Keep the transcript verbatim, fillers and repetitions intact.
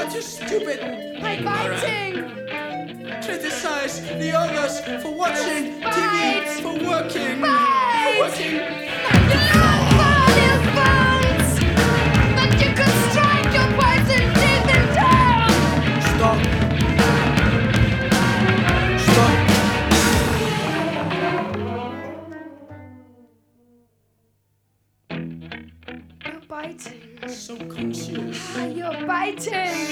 too stupid. I'm biting. Criticize the others for watching T V, for working, Bite. for working. But you could strike your poison teeth in town. Stop. Stop. You're biting. So conscious. You're biting.